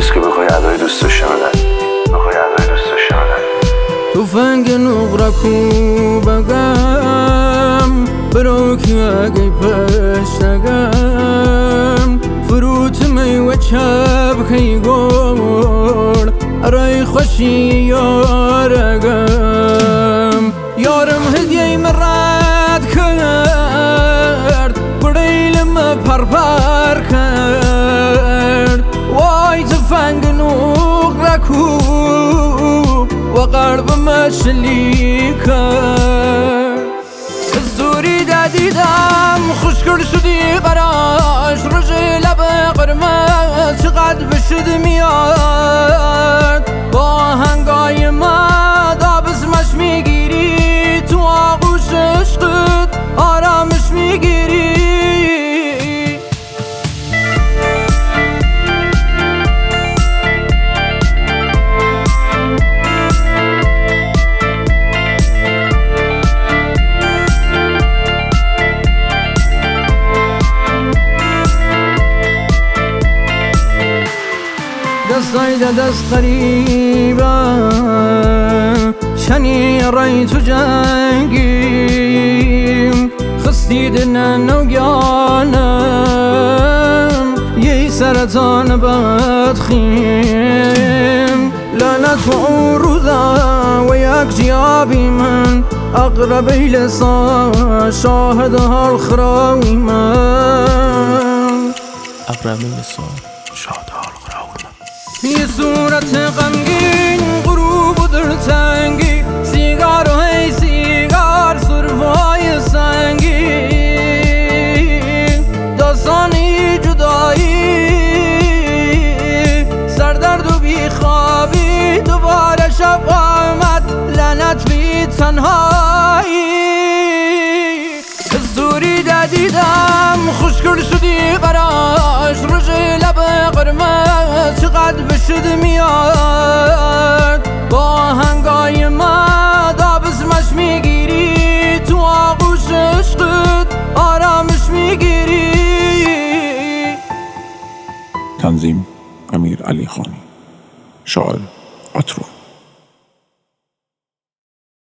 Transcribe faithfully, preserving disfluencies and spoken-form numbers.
نیست که بخوای ادای دوست شنودن بخوای ادای دوست شنودن تفنگ نقرکو بگم بروکی اگه پشتگم فروت میوه چپ که گل ارای خوشی یارگم یارم هدیه مرد کرد بریلم پر پر کرد وای تفنگ نقرکو و قلبم شلیک کرد زوری دادیدم خوشگل شدی براش رژ لب قرمز چقدر بشد میاد با هنگای ما دابزمش میگیری تو آغوش عشقت آرامش میگیری دستای دست قریبا شنی رای تو جنگیم خستی دلن نوگانم یه سرطان بدخیم لعنت و رودا و یک جیابی من اقربی لسان شاهد حال خراوی من اقربی لسان شاهد حال خراوی من یه صورت غمگین غروب و دلتنگی سیگار و هی سیگار سرفای سنگین داستانی جدایی سردرد و بیخوابی دوباره شب آمد لعنت بی تنهایی زوری دادیدم خوشگل شدی براش رژ لب قرمز چقدر بشد میاد با هنگای ما دابزمش میگیری تو آغوش عشقت آرامش میگیری تنظیم امیر علی خانی شاعر عطرو